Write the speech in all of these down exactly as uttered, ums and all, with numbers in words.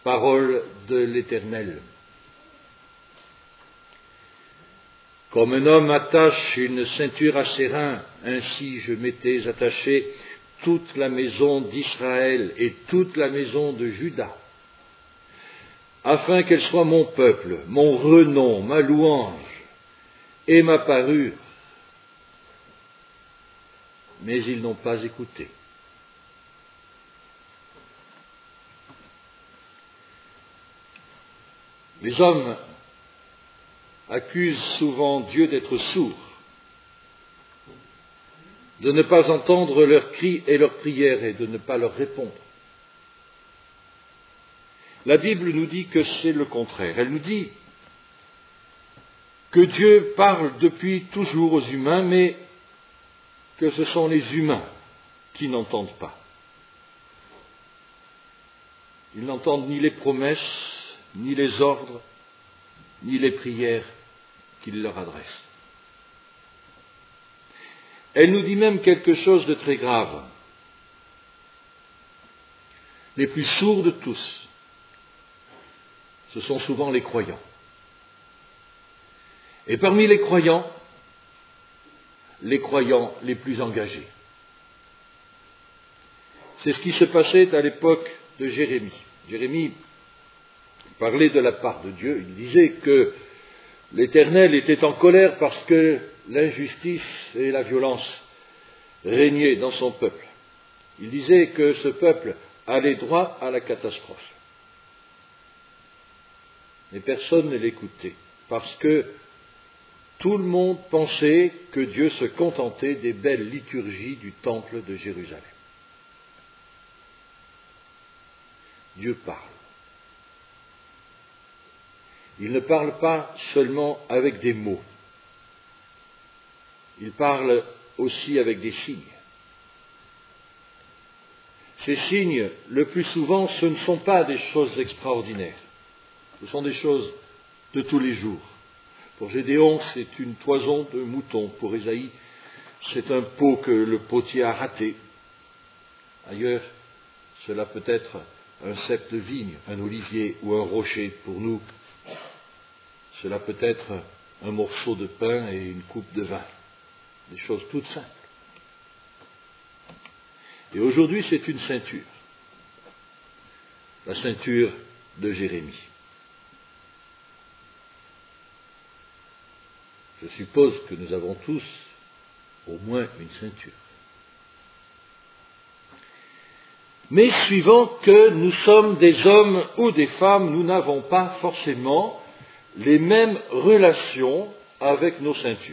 Parole de l'Éternel. Comme un homme attache une ceinture à ses reins, ainsi je m'étais attaché toute la maison d'Israël et toute la maison de Juda, afin qu'elle soit mon peuple, mon renom, ma louange et ma parure. Mais ils n'ont pas écouté. Les hommes accusent souvent Dieu d'être sourd, de ne pas entendre leurs cris et leurs prières et de ne pas leur répondre. La Bible nous dit que c'est le contraire. Elle nous dit que Dieu parle depuis toujours aux humains, mais que ce sont les humains qui n'entendent pas. Ils n'entendent ni les promesses, ni les ordres, ni les prières qu'il leur adresse. Elle nous dit même quelque chose de très grave. Les plus sourds de tous, ce sont souvent les croyants. Et parmi les croyants, les croyants les plus engagés. C'est ce qui se passait à l'époque de Jérémie. Jérémie parlait de la part de Dieu. Il disait que l'Éternel était en colère parce que l'injustice et la violence régnaient dans son peuple. Il disait que ce peuple allait droit à la catastrophe. Mais personne ne l'écoutait parce que tout le monde pensait que Dieu se contentait des belles liturgies du temple de Jérusalem. Dieu parle. Il ne parle pas seulement avec des mots. Il parle aussi avec des signes. Ces signes, le plus souvent, ce ne sont pas des choses extraordinaires. Ce sont des choses de tous les jours. Pour Gédéon, c'est une toison de mouton. Pour Ésaïe, c'est un pot que le potier a raté. Ailleurs, cela peut être un cep de vigne, un olivier ou un rocher. Pour nous, cela peut être un morceau de pain et une coupe de vin. Des choses toutes simples. Et aujourd'hui, c'est une ceinture. La ceinture de Jérémie. Je suppose que nous avons tous au moins une ceinture. Mais suivant que nous sommes des hommes ou des femmes, nous n'avons pas forcément les mêmes relations avec nos ceintures.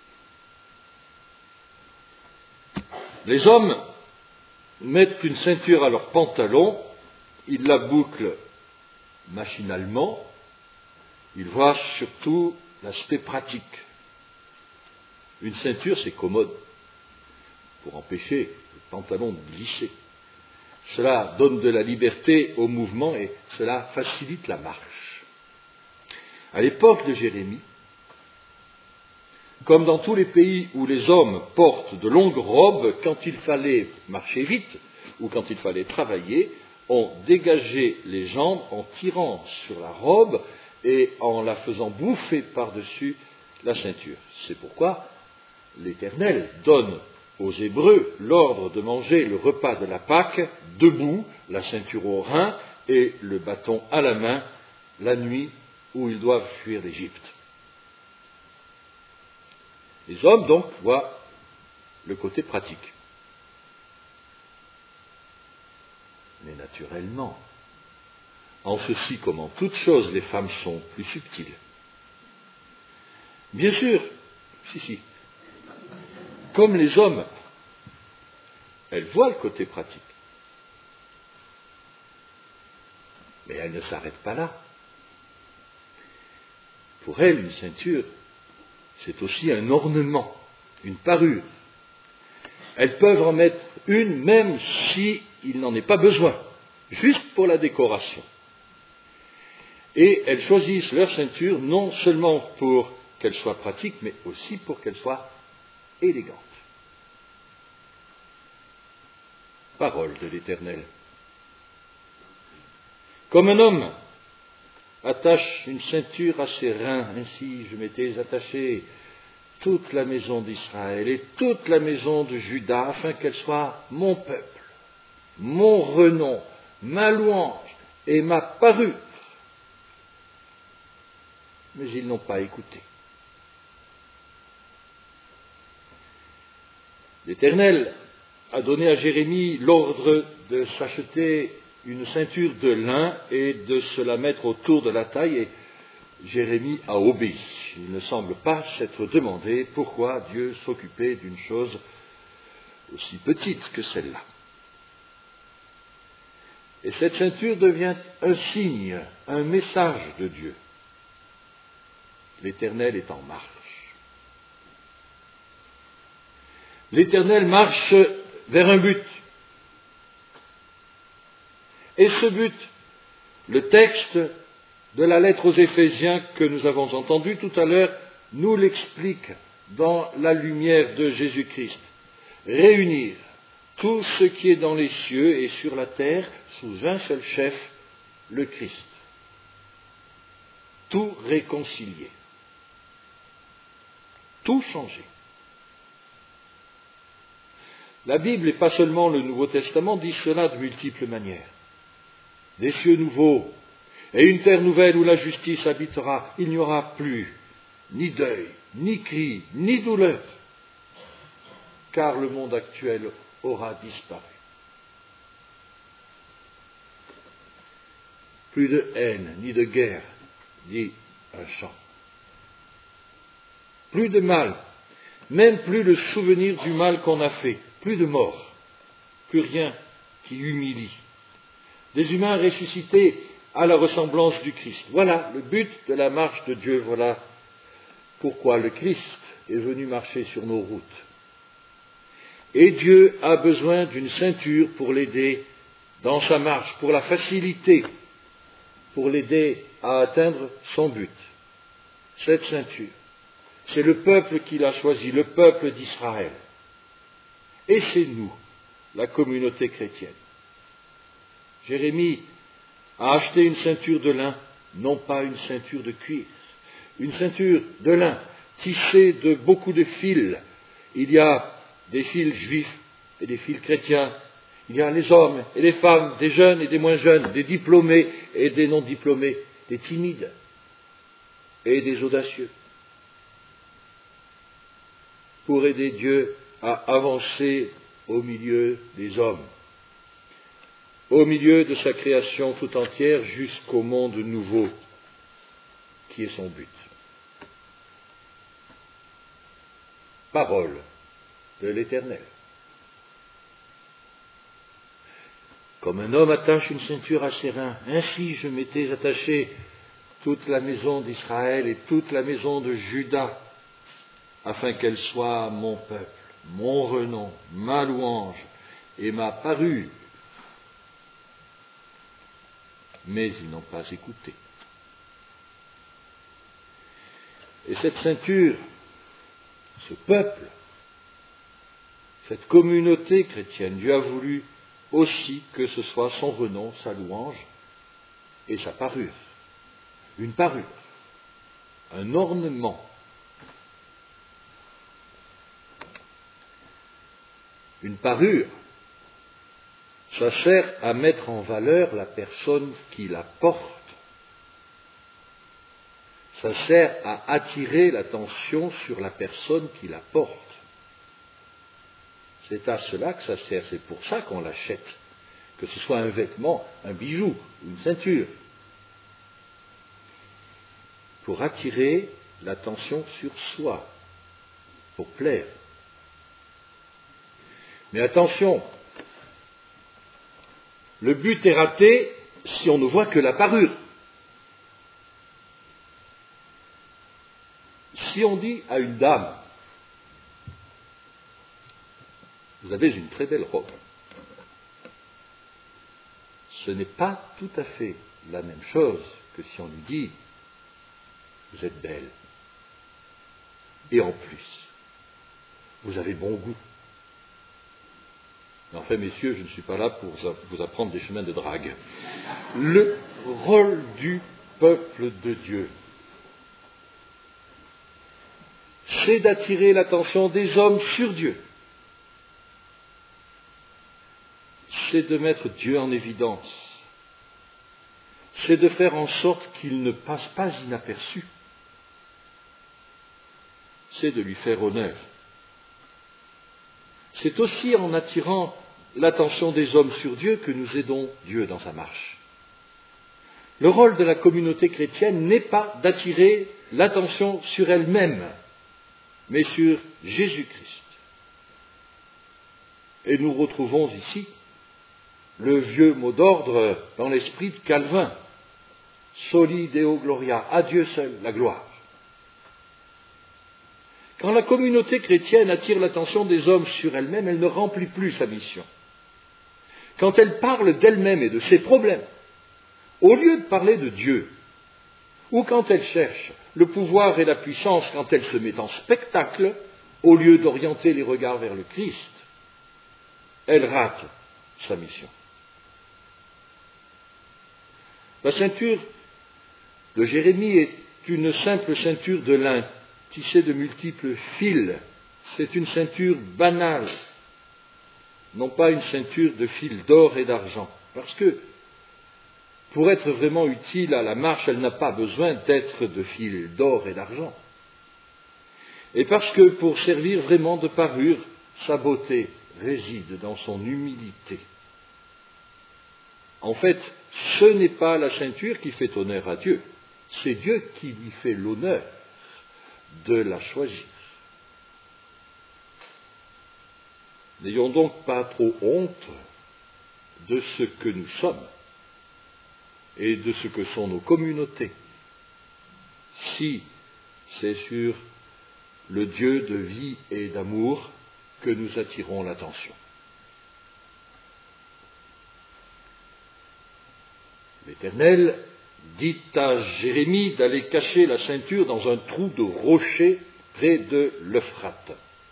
Les hommes mettent une ceinture à leur pantalon, ils la bouclent machinalement, ils voient surtout l'aspect pratique. Une ceinture, c'est commode pour empêcher le pantalon de glisser. Cela donne de la liberté au mouvement et cela facilite la marche. À l'époque de Jérémie, comme dans tous les pays où les hommes portent de longues robes, quand il fallait marcher vite ou quand il fallait travailler, on dégageait les jambes en tirant sur la robe et en la faisant bouffer par-dessus la ceinture. C'est pourquoi l'Éternel donne aux Hébreux l'ordre de manger le repas de la Pâque debout, la ceinture au rein et le bâton à la main, la nuit où ils doivent fuir l'Égypte. Les hommes, donc, voient le côté pratique. Mais naturellement, en ceci comme en toute chose, les femmes sont plus subtiles. Bien sûr, si, si, comme les hommes, elles voient le côté pratique. Mais elles ne s'arrêtent pas là. Pour elles, une ceinture, c'est aussi un ornement, une parure. Elles peuvent en mettre une même s'il n'en est pas besoin, juste pour la décoration. Et elles choisissent leur ceinture non seulement pour qu'elle soit pratique, mais aussi pour qu'elle soit élégante. Parole de l'Éternel. Comme un homme attache une ceinture à ses reins, ainsi je m'étais attaché toute la maison d'Israël et toute la maison de Juda, afin qu'elle soit mon peuple, mon renom, ma louange et ma parure. Mais ils n'ont pas écouté. L'Éternel a donné à Jérémie l'ordre de s'acheter une ceinture de lin et de se la mettre autour de la taille, et Jérémie a obéi. Il ne semble pas s'être demandé pourquoi Dieu s'occupait d'une chose aussi petite que celle-là. Et cette ceinture devient un signe, un message de Dieu. L'Éternel est en marche. L'Éternel marche vers un but. Et ce but, le texte de la lettre aux Éphésiens que nous avons entendu tout à l'heure nous l'explique dans la lumière de Jésus-Christ. Réunir tout ce qui est dans les cieux et sur la terre sous un seul chef, le Christ. Tout réconcilier. Tout changer. La Bible, et pas seulement le Nouveau Testament, dit cela de multiples manières. Des cieux nouveaux et une terre nouvelle où la justice habitera, il n'y aura plus ni deuil, ni cri, ni douleur, car le monde actuel aura disparu. Plus de haine, ni de guerre, dit un chant. Plus de mal, même plus le souvenir du mal qu'on a fait, plus de mort, plus rien qui humilie. Des humains ressuscités à la ressemblance du Christ. Voilà le but de la marche de Dieu, voilà pourquoi le Christ est venu marcher sur nos routes. Et Dieu a besoin d'une ceinture pour l'aider dans sa marche, pour la faciliter, pour l'aider à atteindre son but. Cette ceinture, c'est le peuple qu'il a choisi, le peuple d'Israël. Et c'est nous, la communauté chrétienne. Jérémie a acheté une ceinture de lin, non pas une ceinture de cuir, une ceinture de lin tissée de beaucoup de fils. Il y a des fils juifs et des fils chrétiens. Il y a les hommes et les femmes, des jeunes et des moins jeunes, des diplômés et des non-diplômés, des timides et des audacieux. Pour aider Dieu à avancer au milieu des hommes, au milieu de sa création tout entière jusqu'au monde nouveau qui est son but. Parole de l'Éternel. Comme un homme attache une ceinture à ses reins, ainsi je m'étais attaché toute la maison d'Israël et toute la maison de Juda, afin qu'elle soit mon peuple, mon renom, ma louange et ma parure. Mais ils n'ont pas écouté. Et cette ceinture, ce peuple, cette communauté chrétienne, Dieu a voulu aussi que ce soit son renom, sa louange et sa parure. Une parure, un ornement. Une parure, ça sert à mettre en valeur la personne qui la porte. Ça sert à attirer l'attention sur la personne qui la porte. C'est à cela que ça sert, c'est pour ça qu'on l'achète, que ce soit un vêtement, un bijou, une ceinture, pour attirer l'attention sur soi, pour plaire. Mais attention, le but est raté si on ne voit que la parure. Si on dit à une dame, vous avez une très belle robe, ce n'est pas tout à fait la même chose que si on lui dit, vous êtes belle. Et en plus, vous avez bon goût. Enfin, messieurs, je ne suis pas là pour vous apprendre des chemins de drague. Le rôle du peuple de Dieu, c'est d'attirer l'attention des hommes sur Dieu. C'est de mettre Dieu en évidence. C'est de faire en sorte qu'il ne passe pas inaperçu. C'est de lui faire honneur. C'est aussi en attirant l'attention des hommes sur Dieu que nous aidons Dieu dans sa marche. Le rôle de la communauté chrétienne n'est pas d'attirer l'attention sur elle-même, mais sur Jésus-Christ. Et nous retrouvons ici le vieux mot d'ordre dans l'esprit de Calvin, Soli Deo Gloria, à Dieu seul la gloire. Quand la communauté chrétienne attire l'attention des hommes sur elle-même, elle ne remplit plus sa mission. Quand elle parle d'elle-même et de ses problèmes, au lieu de parler de Dieu, ou quand elle cherche le pouvoir et la puissance, quand elle se met en spectacle, au lieu d'orienter les regards vers le Christ, elle rate sa mission. La ceinture de Jérémie est une simple ceinture de lin, tissée de multiples fils. C'est une ceinture banale, non pas une ceinture de fils d'or et d'argent, parce que pour être vraiment utile à la marche, elle n'a pas besoin d'être de fils d'or et d'argent. Et parce que pour servir vraiment de parure, sa beauté réside dans son humilité. En fait, ce n'est pas la ceinture qui fait honneur à Dieu, c'est Dieu qui lui fait l'honneur de la choisir. N'ayons donc pas trop honte de ce que nous sommes et de ce que sont nos communautés, si c'est sur le Dieu de vie et d'amour que nous attirons l'attention. L'Éternel dit à Jérémie d'aller cacher la ceinture dans un trou de rocher près de l'Euphrate.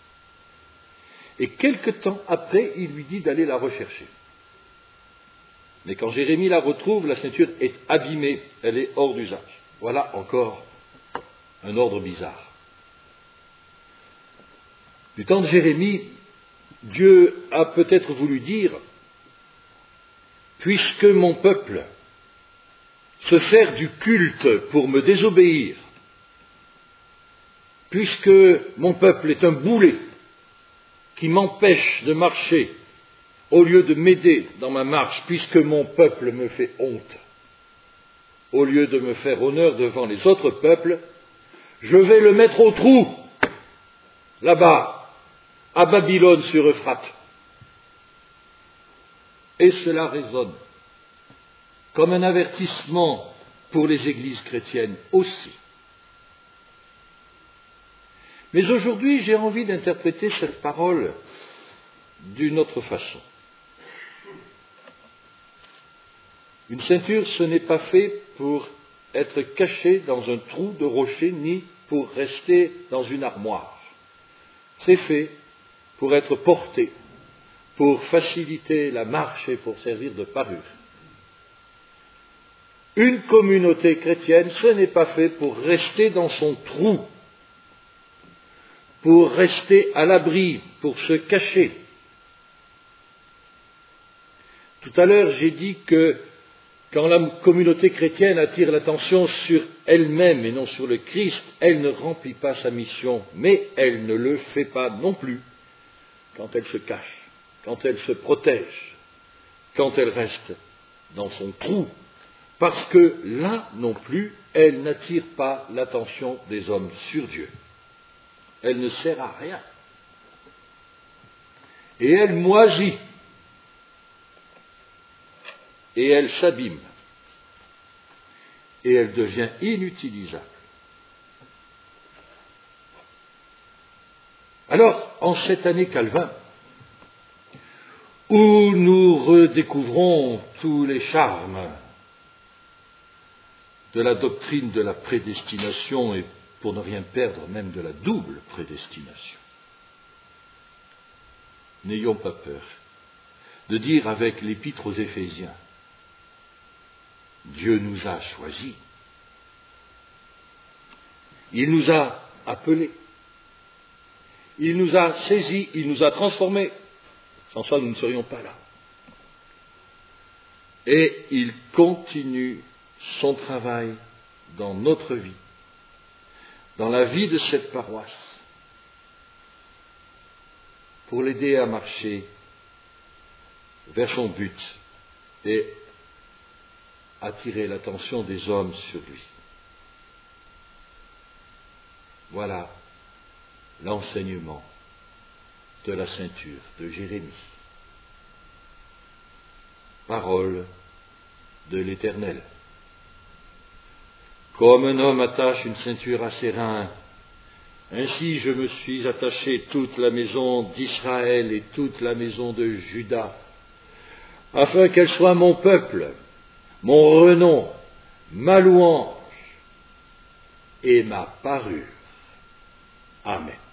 Et quelque temps après, il lui dit d'aller la rechercher. Mais quand Jérémie la retrouve, la ceinture est abîmée, elle est hors d'usage. Voilà encore un ordre bizarre. Du temps de Jérémie, Dieu a peut-être voulu dire, puisque mon peuple se sert du culte pour me désobéir, puisque mon peuple est un boulet qui m'empêche de marcher au lieu de m'aider dans ma marche, puisque mon peuple me fait honte, au lieu de me faire honneur devant les autres peuples, je vais le mettre au trou, là-bas, à Babylone sur Euphrate. Et cela résonne comme un avertissement pour les églises chrétiennes aussi. Mais aujourd'hui, j'ai envie d'interpréter cette parole d'une autre façon. Une ceinture, ce n'est pas fait pour être caché dans un trou de rocher, ni pour rester dans une armoire. C'est fait pour être porté, pour faciliter la marche et pour servir de parure. Une communauté chrétienne, ce n'est pas fait pour rester dans son trou, pour rester à l'abri, pour se cacher. Tout à l'heure, j'ai dit que quand la communauté chrétienne attire l'attention sur elle-même et non sur le Christ, elle ne remplit pas sa mission, mais elle ne le fait pas non plus quand elle se cache, quand elle se protège, quand elle reste dans son trou, parce que là non plus, elle n'attire pas l'attention des hommes sur Dieu. Elle ne sert à rien. Et elle moisit. Et elle s'abîme. Et elle devient inutilisable. Alors, en cette année Calvin, où nous redécouvrons tous les charmes de la doctrine de la prédestination et, pour ne rien perdre, même de la double prédestination, n'ayons pas peur de dire avec l'épître aux Éphésiens, Dieu nous a choisis, il nous a appelés, il nous a saisis, il nous a transformés, sans ça nous ne serions pas là. Et il continue son travail dans notre vie, dans la vie de cette paroisse, pour l'aider à marcher vers son but et attirer l'attention des hommes sur lui. Voilà l'enseignement de la ceinture de Jérémie. Parole de l'Éternel. Comme un homme attache une ceinture à ses reins, ainsi je me suis attaché toute la maison d'Israël et toute la maison de Juda, afin qu'elle soit mon peuple, mon renom, ma louange et ma parure. Amen.